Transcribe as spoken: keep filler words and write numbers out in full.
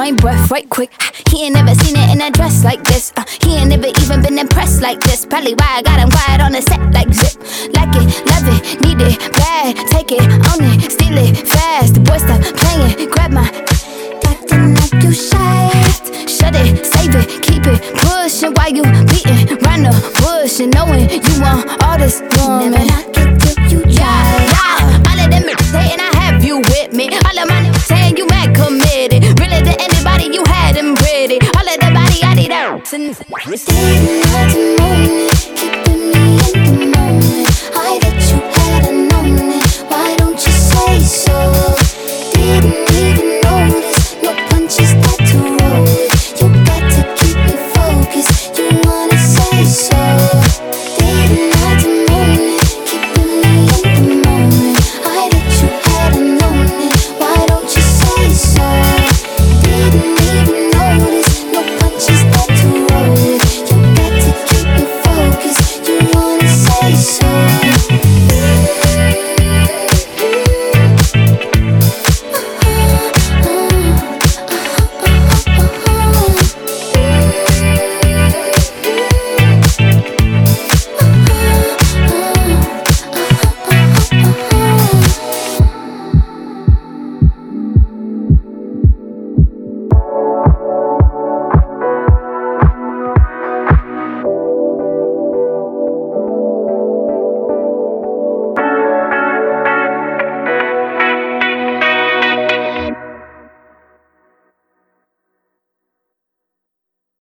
my breath right quick. He ain't never seen it in a dress like this. uh, He ain't never even been impressed like this. Probably why I got him quiet on the set like zip. Like it, love it, need it, bad. Take it, own it, steal it, fast. The boy stop playing, grab my acting like you shy. Shut it, save it, keep it pushing while you beating round the bush and knowing you want all this woman. Never not